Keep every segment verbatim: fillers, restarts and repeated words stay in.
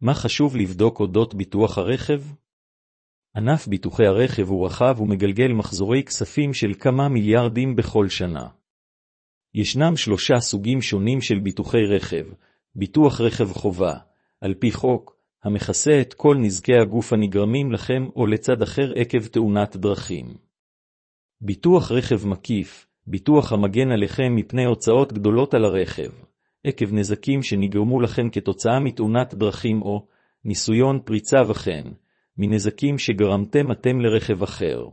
מה חשוב לבדוק אודות ביטוח הרכב? ענף ביטוחי הרכב הוא רחב ומגלגל מחזורי כספים של כמה מיליארדים בכל שנה. ישנם שלושה סוגים שונים של ביטוחי רכב: ביטוח רכב חובה, על פי חוק, המכסה את כל נזקי הגוף הנגרמים לכם או לצד אחר עקב תאונת דרכים. ביטוח רכב מקיף, ביטוח המגן עליכם מפני הוצאות גדולות על הרכב, עקב נזקים שנגרמו לכם כתוצאה מתאונת דרכים או ניסיון פריצה וכן, מנזקים שגרמתם אתם לרכב אחר.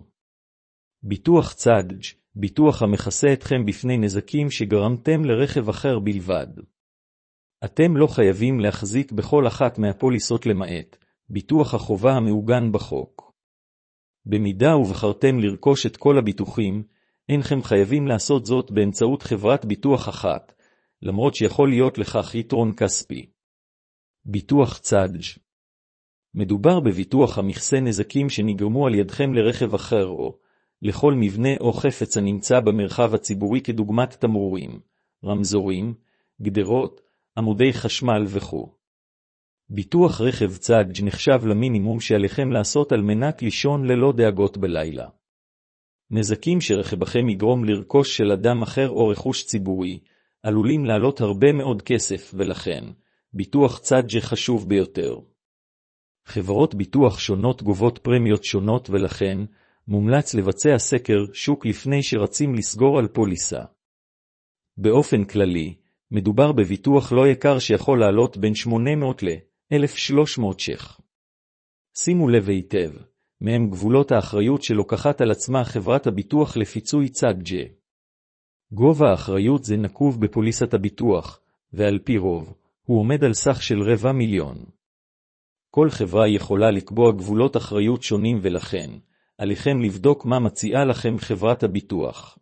ביטוח צד"ג', ביטוח המכסה אתכם בפני נזקים שגרמתם לרכב אחר בלבד. אתם לא חייבים להחזיק בכל אחת מהפוליסות למעט ביטוח החובה המעוגן בחוק. במידה ובחרתם לרכוש את כל הביטוחים, אינכם חייבים לעשות זאת באמצעות חברת ביטוח אחת, למרות שיכול להיות לכך יתרון כספי. ביטוח צד"ג' מדובר בביטוח המכסה נזקים שנגרמו על ידכם לרכב אחר או לכל מבנה או חפץ הנמצא במרחב הציבורי כדוגמת תמרורים, רמזורים, גדרות, עמודי חשמל וכו'. ביטוח רכב צד"ג' נחשב למינימום שעליכם לעשות על מנת לישון ללא דאגות בלילה. נזקים שרכבכם יגרום לרכוש של אדם אחר או רכוש ציבורי, עלולים לעלות הרבה מאוד כסף ולכן, ביטוח צד"ג' חשוב ביותר. חברות ביטוח שונות גובות פרמיות שונות ולכן, מומלץ לבצע סקר שוק לפני שרצים לסגור על פוליסה. באופן כללי, מדובר בביטוח לא יקר שיכול לעלות בין שמונה מאות ל-אלף ושלוש מאות ש"ח. שימו לב היטב, מהם גבולות האחריות שלוקחת על עצמה חברת הביטוח לפיצוי צד"ג'. גובה האחריות זה נקוב בפוליסת הביטוח, ועל פי רוב, הוא עומד על סך של רבע מיליון. כל חברה יכולה לקבוע גבולות אחריות שונים ולכן, עליכם לבדוק מה מציעה לכם חברת הביטוח.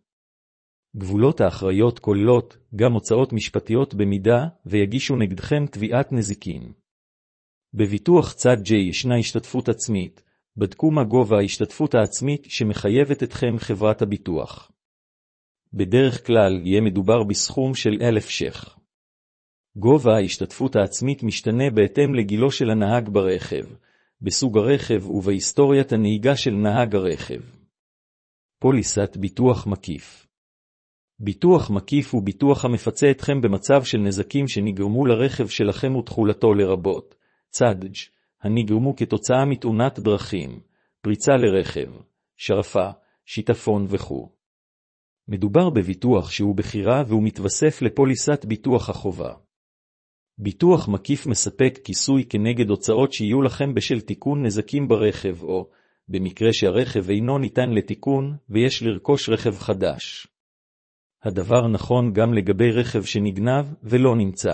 גבולות האחריות כוללות גם הוצאות משפטיות במידה ויגישו נגדכם תביעת נזיקין. בביטוח צד"ג' ישנה השתתפות עצמית, בדקו מה גובה ההשתתפות העצמית שמחייבת אתכם חברת הביטוח. בדרך כלל יהיה מדובר בסכום של אלף ש"ח. גובה ההשתתפות העצמית משתנה בהתאם לגילו של הנהג ברכב, בסוג הרכב ובהיסטוריית הנהיגה של נהג הרכב. פוליסת ביטוח מקיף. ביטוח מקיף הוא ביטוח המפצה אתכם במצב של נזקים שנגרמו לרכב שלכם ותחולתו לרבות צד"ג' הנגרמו כתוצאה מתאונת דרכים, פריצה לרכב, שרפה, שיטפון וכו'. מדובר בביטוח שהוא בחירה והוא מתווסף לפוליסת ביטוח החובה. ביטוח מקיף מספק כיסוי כנגד הוצאות שיהיו לכם בשל תיקון נזקים ברכב או, במקרה שהרכב אינו ניתן לתיקון ויש לרכוש רכב חדש. הדבר נכון גם לגבי רכב שנגנב ולא נמצא.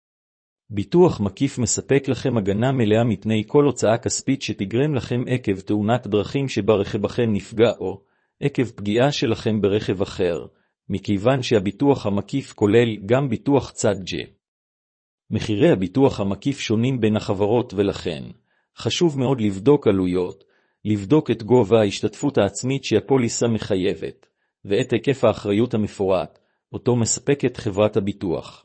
ביטוח מקיף מספק לכם הגנה מלאה מפני כל הוצאה כספית שתגרם לכם עקב תאונת דרכים שבה רכבכם נפגע או עקב פגיעה שלכם ברכב אחר, מכיוון שהביטוח המקיף כולל גם ביטוח צד"ג'. מחירי הביטוח המקיף שונים בין החברות ולכן, חשוב מאוד לבדוק עלויות, לבדוק את גובה ההשתתפות העצמית שהפוליסה מחייבת, ואת היקף האחריות המפורט, אותו מספקת חברת הביטוח.